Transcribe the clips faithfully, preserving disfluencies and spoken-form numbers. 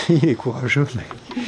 il est courageux, mais...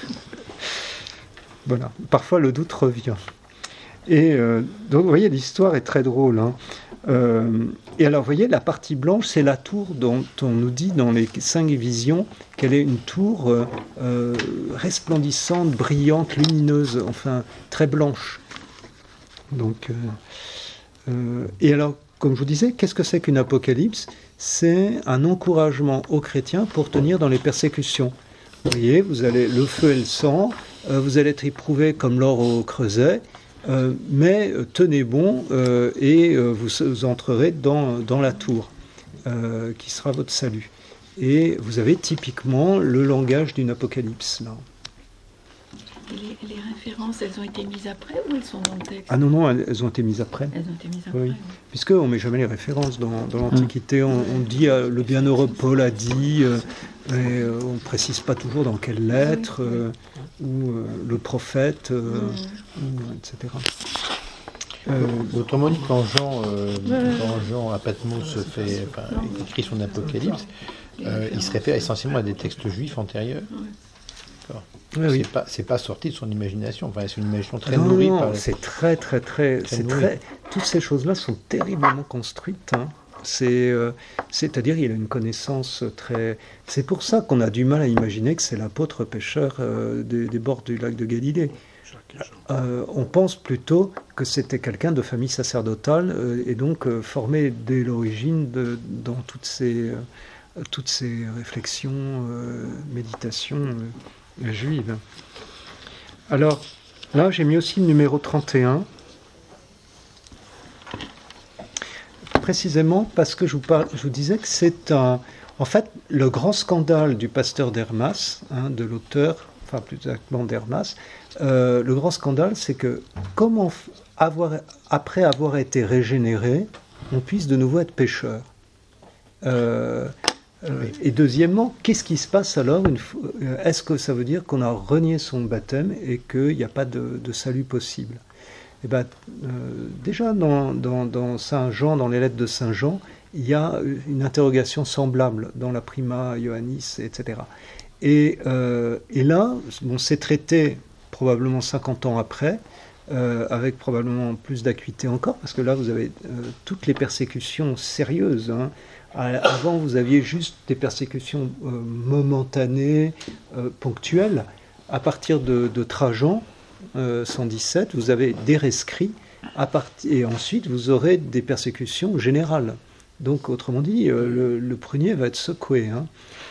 Voilà, parfois le doute revient. Et euh, donc, vous voyez, l'histoire est très drôle. Hein. Euh, et alors, vous voyez, la partie blanche, c'est la tour dont on nous dit dans les cinq visions qu'elle est une tour euh, euh, resplendissante, brillante, lumineuse, enfin, très blanche. Donc, euh, euh, et alors, comme je vous disais, qu'est-ce que c'est qu'une apocalypse ? C'est un encouragement aux chrétiens pour tenir dans les persécutions. Vous voyez, vous allez le feu et le sang, euh, vous allez être éprouvés comme l'or au creuset, euh, mais euh, tenez bon euh, et euh, vous, vous entrerez dans, dans la tour, euh, qui sera votre salut. Et vous avez typiquement le langage d'une apocalypse, là. Et les, les références, elles ont été mises après ou elles sont dans le texte ? Ah non, non, elles, elles ont été mises après. Elles ont été mises après, oui. oui. Puisqu'on ne met jamais les références dans, dans l'Antiquité. On, on dit, euh, le bienheureux Paul a dit, euh, mais euh, on ne précise pas toujours dans quelle lettre, euh, ou euh, le prophète, euh, mmh. ou, et cetera. Euh, Autrement dit, quand Jean, euh, quand Jean à Patmos fait, enfin, écrit son Apocalypse, euh, il se réfère essentiellement à des textes juifs antérieurs. D'accord. Oui, oui. C'est pas, c'est pas sorti de son imagination. Enfin, c'est une imagination très non, nourrie. Non, par c'est très, très, très, très, c'est très. Toutes ces choses-là sont terriblement construites. Hein. C'est, euh, c'est-à-dire, il a une connaissance très. C'est pour ça qu'on a du mal à imaginer que c'est l'apôtre pêcheur euh, des, des bords du lac de Galilée. Euh, on pense plutôt que c'était quelqu'un de famille sacerdotale euh, et donc euh, formé dès l'origine de, dans toutes ces, euh, toutes ces réflexions, euh, méditations euh, juives. Alors, là, j'ai mis aussi le numéro trente et un, précisément parce que je vous, parle, je vous disais que c'est un... En fait, le grand scandale du pasteur d'Hermas, hein, de l'auteur, enfin plus exactement d'Hermas, euh, le grand scandale, c'est que comment avoir, après avoir été régénéré, on puisse de nouveau être pécheur. Euh, euh, et deuxièmement, qu'est-ce qui se passe alors une fois, est-ce que ça veut dire qu'on a renié son baptême et qu'il n'y a pas de, de salut possible ? Eh ben, euh, déjà dans, dans, dans Saint Jean, dans les lettres de Saint Jean, il y a une interrogation semblable dans la Prima Ioannis, et cetera. Et, euh, et là, bon, c'est traité probablement cinquante ans après, euh, avec probablement plus d'acuité encore, parce que là, vous avez euh, toutes les persécutions sérieuses. Hein. Avant, vous aviez juste des persécutions euh, momentanées, euh, ponctuelles. À partir de, de Trajan, euh, cent dix-sept, vous avez des rescrits, à part... et ensuite, vous aurez des persécutions générales. Donc, autrement dit, euh, le, le prunier va être secoué. Hein.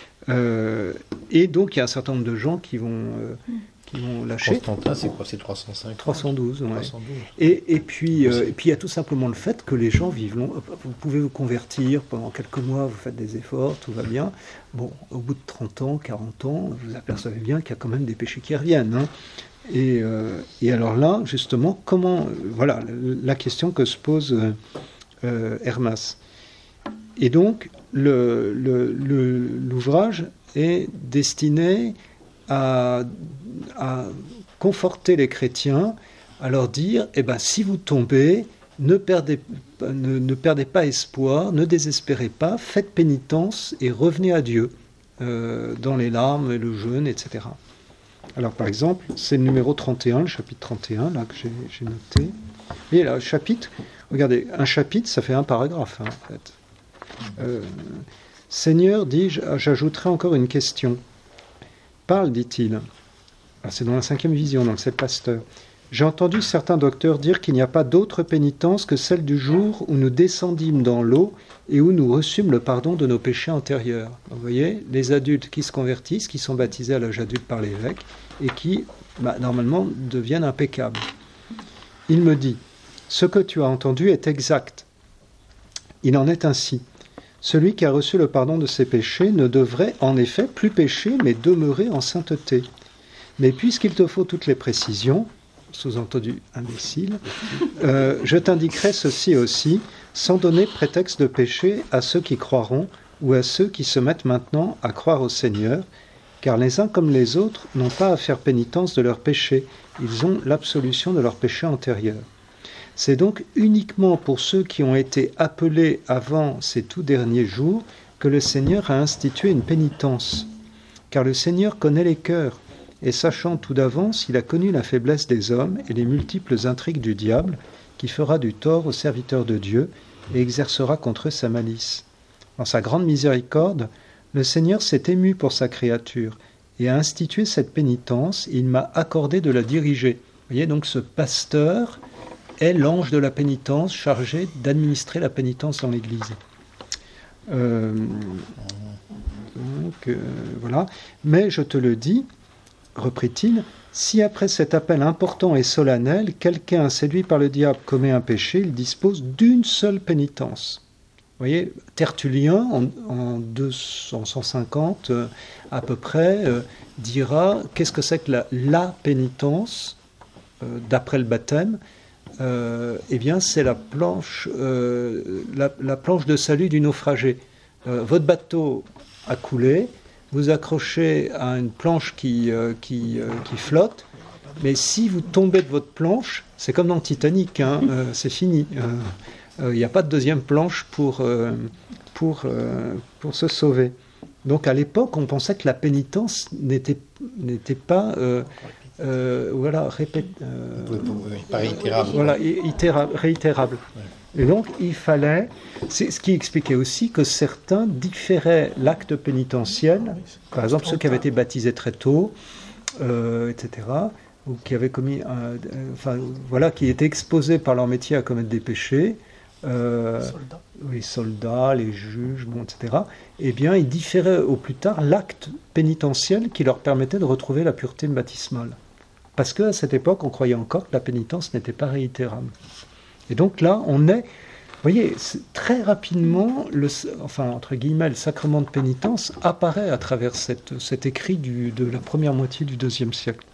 Euh, et donc, il y a un certain nombre de gens qui vont, euh, qui vont lâcher. Constantin, c'est quoi ? C'est trois cent cinq trois cent douze, ouais. trois cent douze. Et, et, puis, euh, et puis, il y a tout simplement le fait que les gens vivent long. Vous pouvez vous convertir pendant quelques mois, vous faites des efforts, tout va bien. Bon, au bout de trente ans, quarante ans, vous apercevez bien qu'il y a quand même des péchés qui reviennent. Hein. Et, euh, et alors là, justement, comment... Euh, voilà, la question que se pose euh, euh, Hermas. Et donc, le, le, le, l'ouvrage est destiné à, à conforter les chrétiens, à leur dire, eh ben, si vous tombez, ne perdez, ne, ne perdez pas espoir, ne désespérez pas, faites pénitence et revenez à Dieu, euh, dans les larmes, et le jeûne, et cetera. Alors, par exemple, c'est le numéro trente et un, le chapitre trente et un, là, que j'ai, j'ai noté. Et là, le chapitre, regardez, un chapitre, ça fait un paragraphe, hein, en fait. Euh, Seigneur, dis-je, j'ajouterai encore une question. Parle, dit-il. Alors, c'est dans la cinquième vision, donc c'est le pasteur. J'ai entendu certains docteurs dire qu'il n'y a pas d'autre pénitence que celle du jour où nous descendîmes dans l'eau et où nous reçûmes le pardon de nos péchés antérieurs. Vous voyez, les adultes qui se convertissent, qui sont baptisés à l'âge adulte par l'évêque et qui, bah, normalement, deviennent impeccables. Il me dit, ce que tu as entendu est exact. Il en est ainsi. Celui qui a reçu le pardon de ses péchés ne devrait en effet plus pécher, mais demeurer en sainteté. Mais puisqu'il te faut toutes les précisions, sous-entendu imbécile, euh, je t'indiquerai ceci aussi, sans donner prétexte de péché à ceux qui croiront ou à ceux qui se mettent maintenant à croire au Seigneur, car les uns comme les autres n'ont pas à faire pénitence de leurs péchés, ils ont l'absolution de leurs péchés antérieurs. C'est donc uniquement pour ceux qui ont été appelés avant ces tout derniers jours que le Seigneur a institué une pénitence. car le Seigneur connaît les cœurs, et sachant tout d'avance, il a connu la faiblesse des hommes et les multiples intrigues du diable, qui fera du tort aux serviteurs de Dieu et exercera contre eux sa malice. Dans sa grande miséricorde, le Seigneur s'est ému pour sa créature et a institué cette pénitence, et il m'a accordé de la diriger. Vous voyez, donc ce pasteur est l'ange de la pénitence, chargé d'administrer la pénitence dans l'Église. Euh, donc, euh, voilà. Mais je te le dis, reprit-il, si après cet appel important et solennel, quelqu'un séduit par le diable commet un péché, il dispose d'une seule pénitence. Vous voyez, Tertullien, en, en deux cent cinquante euh, à peu près, euh, dira qu'est-ce que c'est que la, la pénitence euh, d'après le baptême. Euh, eh bien, c'est la planche, euh, la, la planche de salut du naufragé. Euh, votre bateau a coulé, vous accrochez à une planche qui, euh, qui, euh, qui flotte, mais si vous tombez de votre planche, c'est comme dans le Titanic, hein, euh, c'est fini. Il euh, n'y euh, a pas de deuxième planche pour, euh, pour, euh, pour se sauver. Donc à l'époque, on pensait que la pénitence n'était, n'était pas... Euh, Euh, voilà, répète, euh, oui, pas réitérable. Voilà, itéra, réitérable. Ouais. Et donc, il fallait, c'est ce qui expliquait aussi que certains différaient l'acte pénitentiel, par exemple ceux qui avaient été baptisés très tôt, euh, et cetera, ou qui avaient commis, un, euh, enfin, voilà, qui étaient exposés par leur métier à commettre des péchés, euh, soldats. les soldats, les juges, bon, et cetera. Eh bien, ils différaient au plus tard l'acte pénitentiel qui leur permettait de retrouver la pureté baptismale. Parce qu'à cette époque, on croyait encore que la pénitence n'était pas réitérable. Et donc là, on est... Vous voyez, très rapidement, le, enfin, entre guillemets, le sacrement de pénitence apparaît à travers cette, cet écrit du, de la première moitié du deuxième siècle.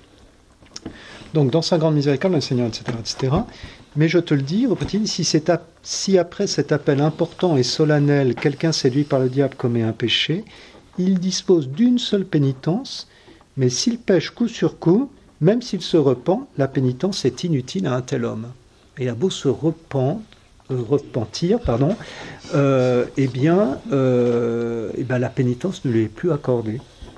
Donc, dans sa grande miséricorde, le Seigneur, et cetera, et cetera. Mais je te le dis, reprit-il, si, c'est à, si après cet appel important et solennel, quelqu'un séduit par le diable commet un péché, il dispose d'une seule pénitence, mais s'il pêche coup sur coup, même s'il se repent, la pénitence est inutile à un tel homme. Et il a beau se repent, euh, repentir, pardon, euh, eh bien, euh, eh bien, la pénitence ne lui est plus accordée.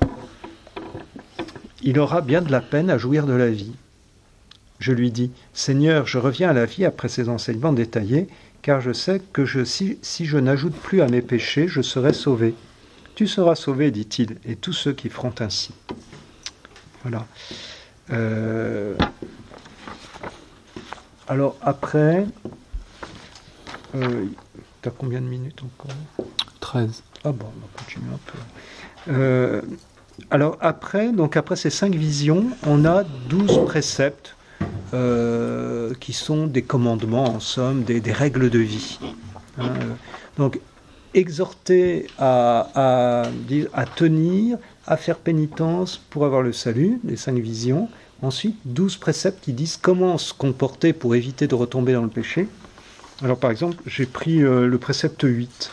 Il aura bien de la peine à jouir de la vie. Je lui dis, Seigneur, je reviens à la vie après ces enseignements détaillés, car je sais que je, si, si je n'ajoute plus à mes péchés, je serai sauvé. Tu seras sauvé, dit-il, et tous ceux qui feront ainsi. Voilà. Euh... Alors après, euh... tu as combien de minutes encore ? treize. Ah bon, on va continuer un peu. Euh... Alors après, donc après ces cinq visions, on a douze préceptes euh, qui sont des commandements, en somme, des, des règles de vie. Hein, donc, exhorter à, à, à tenir, à faire pénitence pour avoir le salut, les cinq visions. Ensuite, douze préceptes qui disent comment se comporter pour éviter de retomber dans le péché. Alors par exemple, j'ai pris euh, le précepte huit.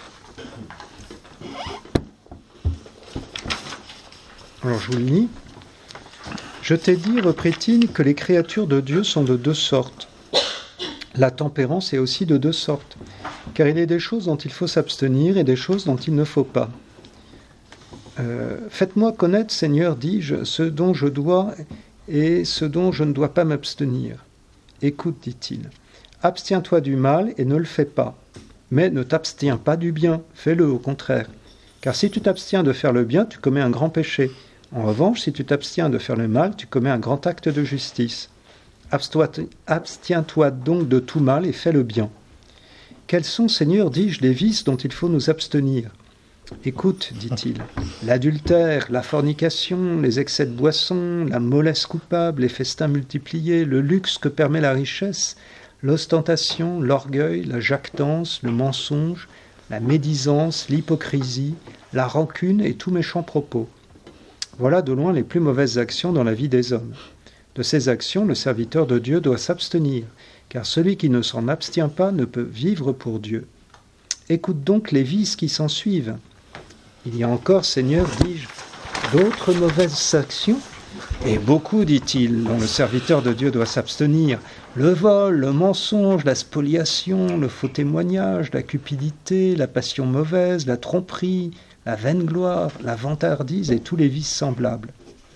Alors je vous le lis. Je t'ai dit, reprit-il, que les créatures de Dieu sont de deux sortes. La tempérance est aussi de deux sortes, car il y a des choses dont il faut s'abstenir et des choses dont il ne faut pas. Euh, Faites-moi connaître, Seigneur, dis-je, ce dont je dois et ce dont je ne dois pas m'abstenir. Écoute, dit-il, abstiens-toi du mal et ne le fais pas, mais ne t'abstiens pas du bien, fais-le au contraire. Car si tu t'abstiens de faire le bien, tu commets un grand péché. En revanche, si tu t'abstiens de faire le mal, tu commets un grand acte de justice. Abstiens-toi donc de tout mal et fais le bien. Quels sont, Seigneur, dis-je, les vices dont il faut nous abstenir ? Écoute, dit-il, l'adultère, la fornication, les excès de boisson, la mollesse coupable, les festins multipliés, le luxe que permet la richesse, l'ostentation, l'orgueil, la jactance, le mensonge, la médisance, l'hypocrisie, la rancune et tout méchant propos. Voilà de loin les plus mauvaises actions dans la vie des hommes. De ces actions, le serviteur de Dieu doit s'abstenir, car celui qui ne s'en abstient pas ne peut vivre pour Dieu. Écoute donc les vices qui s'en suivent. Il y a encore, Seigneur, dis-je, d'autres mauvaises actions, et beaucoup, dit-il, dont le serviteur de Dieu doit s'abstenir. Le vol, le mensonge, la spoliation, le faux témoignage, la cupidité, la passion mauvaise, la tromperie, la vaine gloire, la vantardise et tous les vices semblables.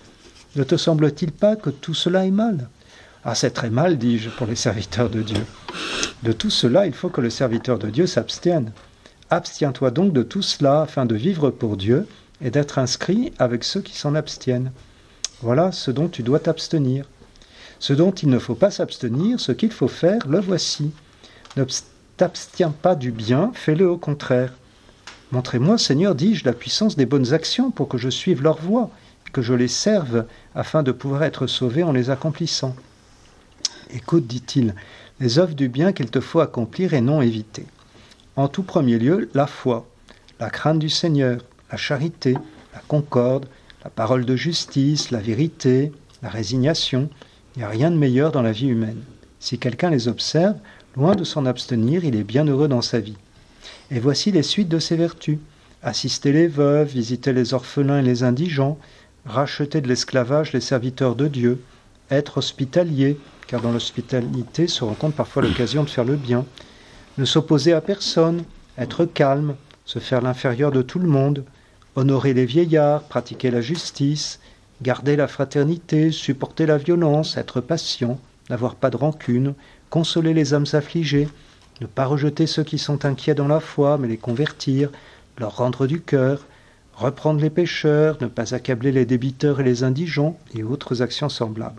Ne te semble-t-il pas que tout cela est mal ? Ah, c'est très mal, dis-je, pour les serviteurs de Dieu. De tout cela, il faut que le serviteur de Dieu s'abstienne. Abstiens-toi donc de tout cela afin de vivre pour Dieu et d'être inscrit avec ceux qui s'en abstiennent. Voilà ce dont tu dois t'abstenir. Ce dont il ne faut pas s'abstenir, ce qu'il faut faire, le voici. Ne t'abstiens pas du bien, fais-le au contraire. Montrez-moi, Seigneur, dis-je, la puissance des bonnes actions pour que je suive leur voie, et que je les serve afin de pouvoir être sauvé en les accomplissant. Écoute, dit-il, les œuvres du bien qu'il te faut accomplir et non éviter. En tout premier lieu, la foi, la crainte du Seigneur, la charité, la concorde, la parole de justice, la vérité, la résignation. Il n'y a rien de meilleur dans la vie humaine. Si quelqu'un les observe, loin de s'en abstenir, il est bien heureux dans sa vie. Et voici les suites de ces vertus. Assister les veuves, visiter les orphelins et les indigents, racheter de l'esclavage les serviteurs de Dieu, être hospitalier, car dans l'hospitalité se rencontre parfois l'occasion de faire le bien, ne s'opposer à personne, être calme, se faire l'inférieur de tout le monde, honorer les vieillards, pratiquer la justice, garder la fraternité, supporter la violence, être patient, n'avoir pas de rancune, consoler les âmes affligées, ne pas rejeter ceux qui sont inquiets dans la foi, mais les convertir, leur rendre du cœur, reprendre les pécheurs, ne pas accabler les débiteurs et les indigents, et autres actions semblables.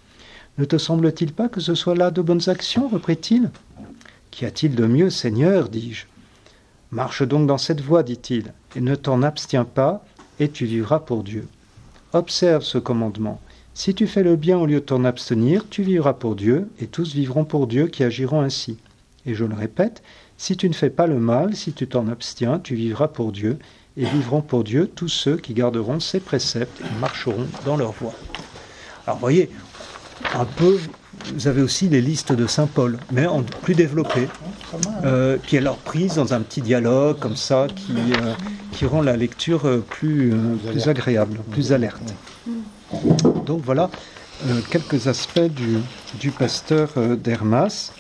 Ne te semble-t-il pas que ce soit là de bonnes actions, reprit-il ? Qu'y a-t-il de mieux, Seigneur, dis-je ? Marche donc dans cette voie, dit-il, et ne t'en abstiens pas, et tu vivras pour Dieu. Observe ce commandement. Si tu fais le bien au lieu de t'en abstenir, tu vivras pour Dieu, et tous vivront pour Dieu qui agiront ainsi. Et je le répète, si tu ne fais pas le mal, si tu t'en abstiens, tu vivras pour Dieu, et vivront pour Dieu tous ceux qui garderont ses préceptes et marcheront dans leur voie. Alors vous voyez, un peu, vous avez aussi les listes de saint Paul, mais en plus développées, euh, qui est alors prise dans un petit dialogue comme ça, qui, euh, qui rend la lecture plus, euh, plus agréable, plus alerte. Donc voilà euh, quelques aspects du, du pasteur euh, d'Hermas.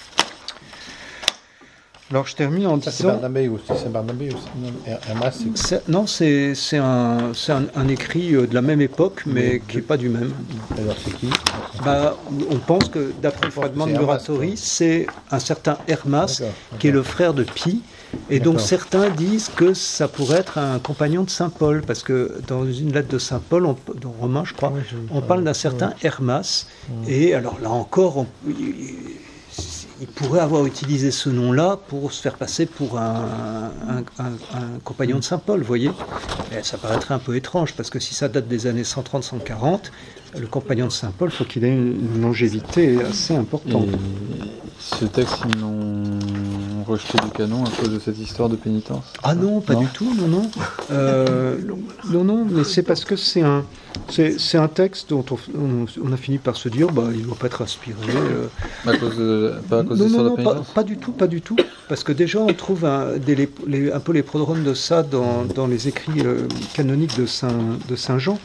Alors je termine en ça, disant... C'est Barnabé aussi, c'est Barnabé aussi. Non, Hermas, c'est... C'est, non, c'est, c'est, un, c'est un, un écrit de la même époque, mais oui, qui n'est pas du même. Alors c'est qui ? Bah, on pense que, d'après le fragment de Muratori, c'est un certain Hermas, d'accord, d'accord. qui est le frère de Pie. Et d'accord. donc certains disent que ça pourrait être un compagnon de saint Paul, parce que dans une lettre de saint Paul, on, dans Romain je crois, oui, on parle d'un certain oui. Hermas. Oui. Et alors là encore... On, il pourrait avoir utilisé ce nom-là pour se faire passer pour un, un, un, un compagnon de saint Paul, vous voyez. Et ça paraîtrait un peu étrange, parce que si ça date des années cent trente cent quarante, le compagnon de saint Paul, il faut qu'il ait une longévité assez importante. Et ce texte, ils l'ont rejeté du canon à cause de cette histoire de pénitence ? Ah non, pas non. du tout, non, non. Euh, non, non, mais c'est parce que c'est un, c'est, c'est un texte dont on, on, on a fini par se dire, bah, il ne doit pas être inspiré. Euh... À cause de, pas à cause non, de non, la non, pénitence ? pas, pas du tout, pas du tout. Parce que déjà, on trouve un, des, les, les, un peu les prodromes de ça dans, dans les écrits euh, canoniques de Saint, de Saint Jean.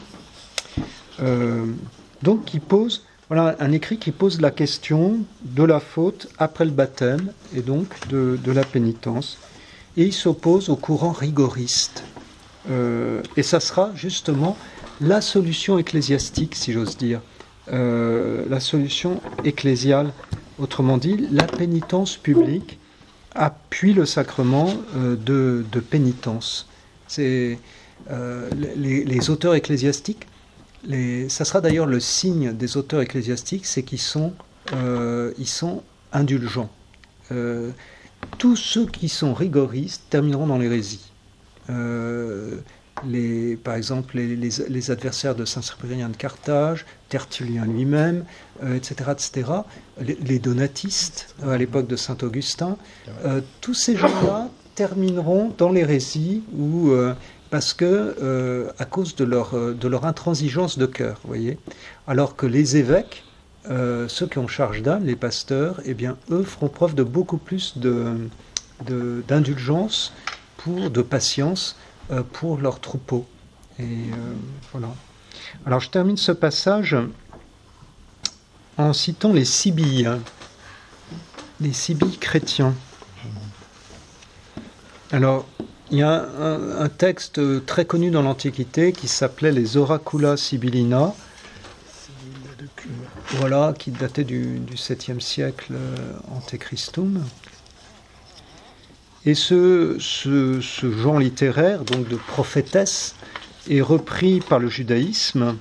Euh, donc, qui pose... Voilà un écrit qui pose la question de la faute après le baptême et donc de, de la pénitence. Et il s'oppose au courant rigoriste. Euh, et ça sera justement la solution ecclésiastique, si j'ose dire. Euh, la solution ecclésiale, autrement dit, la pénitence publique appuie le sacrement euh, de, de pénitence. C'est, euh, les, les auteurs ecclésiastiques, Les, ça sera d'ailleurs le signe des auteurs ecclésiastiques, c'est qu'ils sont, euh, ils sont indulgents. Euh, tous ceux qui sont rigoristes termineront dans l'hérésie. Euh, les, par exemple, les, les, les adversaires de saint Cyprien de Carthage, Tertullien lui-même, euh, et cetera, et cetera. Les, les donatistes, euh, à l'époque de saint Augustin, euh, tous ces gens-là termineront dans l'hérésie ou... Euh, parce que, euh, à cause de leur, de leur intransigeance de cœur, vous voyez. Alors que les évêques, euh, ceux qui ont charge d'âme, les pasteurs, eh bien, eux feront preuve de beaucoup plus de, de, d'indulgence, pour, de patience euh, pour leurs troupeaux. Et euh, voilà. Alors, je termine ce passage en citant les Sibyes, les Sibyes chrétiens. Alors, il y a un, un texte très connu dans l'Antiquité qui s'appelait les Oracula Sibyllina, voilà, qui datait du, du septième siècle euh, ante Christum. Et ce, ce, ce genre littéraire, donc de prophétesse, est repris par le judaïsme,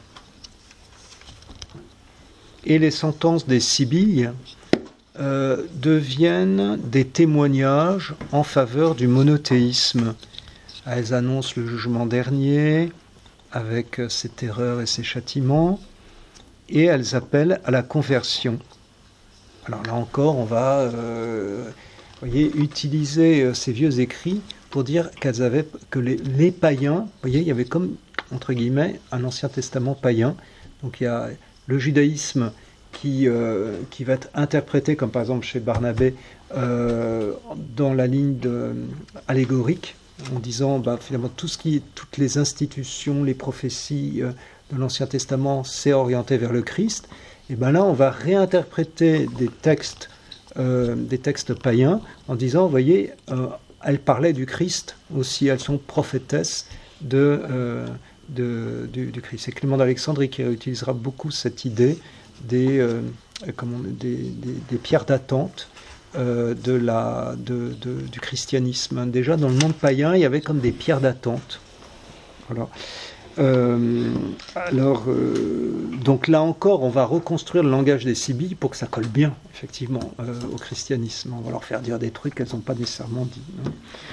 et les sentences des Sibylles euh, deviennent des témoignages en faveur du monothéisme. Elles annoncent le jugement dernier, avec ses terreurs et ses châtiments, et elles appellent à la conversion. Alors là encore, on va euh, voyez, utiliser ces vieux écrits pour dire qu'elles avaient, que les, les païens, vous voyez, il y avait comme, entre guillemets, un Ancien Testament païen. Donc il y a le judaïsme qui, euh, qui va être interprété, comme par exemple chez Barnabé, euh, dans la ligne de, allégorique, en disant bah, finalement tout ce qui, toutes les institutions, les prophéties euh, de l'Ancien Testament, c'est orienté vers le Christ. Et bien là, on va réinterpréter des textes, euh, des textes païens en disant, vous voyez, euh, elles parlaient du Christ aussi, elles sont prophétesses de, euh, de, du, du Christ. C'est Clément d'Alexandrie qui utilisera beaucoup cette idée des, euh, comment, des, des, des pierres d'attente euh, de la, de, de, du christianisme. Déjà, dans le monde païen, il y avait comme des pierres d'attente. Voilà. Euh, alors, euh, donc là encore, on va reconstruire le langage des Sibylles pour que ça colle bien, effectivement, euh, au christianisme. On va leur faire dire des trucs qu'elles n'ont pas nécessairement dit. Hein.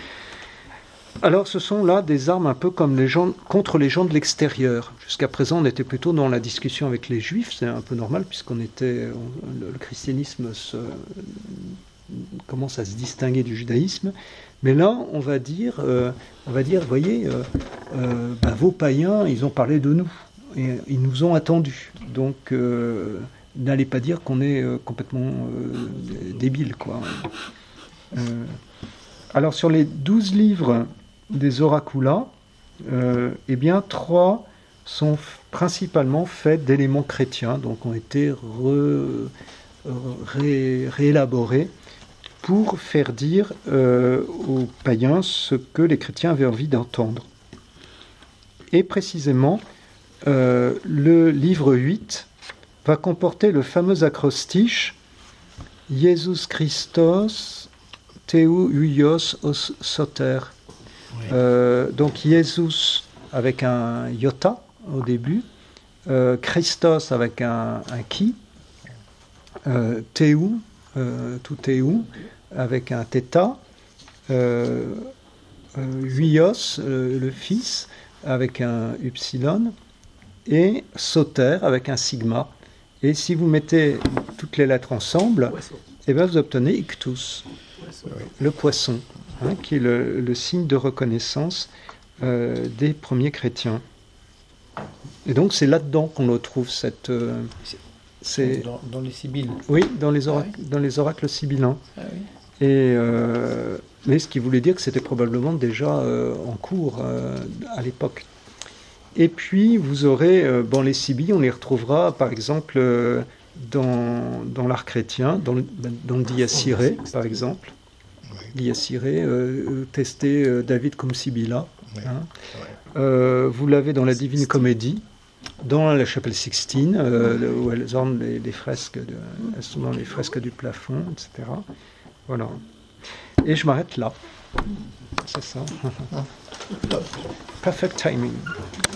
Alors, ce sont là des armes un peu comme les gens, contre les gens de l'extérieur. Jusqu'à présent, on était plutôt dans la discussion avec les Juifs, c'est un peu normal, puisqu'on était, on, le, le christianisme se, commence à se distinguer du judaïsme. Mais là, on va dire, euh, on va dire, voyez, euh, euh, bah, vos païens, ils ont parlé de nous, et ils nous ont attendus. Donc, euh, n'allez pas dire qu'on est euh, complètement euh, débile, quoi. Euh, alors, sur les douze livres des Oracula, euh, eh bien, trois sont f- principalement faits d'éléments chrétiens, donc ont été re, ré, réélaborés pour faire dire euh, aux païens ce que les chrétiens avaient envie d'entendre. Et précisément, euh, le livre huit va comporter le fameux acrostiche « Jesus Christos Theu huios os soter oui. ». Euh, donc Jesus avec un iota au début, euh, Christos avec un, un qui, euh, Theu, Euh, tout est où avec un θ, euh, euh, huios, euh, le fils, avec un upsilon, et soter avec un sigma. Et si vous mettez toutes les lettres ensemble, eh bien vous obtenez ictus, le poisson, hein, qui est le, le signe de reconnaissance euh, des premiers chrétiens. Et donc c'est là-dedans qu'on retrouve cette... Euh, C'est dans, dans les Sibylles. Oui, dans les, orac- ah oui. dans les oracles sibyllins. Ah oui. Et euh, mais ce qui voulait dire que c'était probablement déjà euh, en cours euh, à l'époque. Et puis vous aurez, euh, bon, les Sibylles, on les retrouvera par exemple euh, dans, dans l'art chrétien, dans le, dans le Dies Irae, par exemple. Oui. Dies Irae, euh, testé euh, David cum Sibylla. Oui. Hein. Oui. Euh, vous l'avez dans la Divine Comédie. Dans la chapelle Sixtine, euh, où elles ornent les, les fresques, de, elles sont dans les fresques du plafond, et cetera. Voilà. Et je m'arrête là. C'est ça. Perfect timing.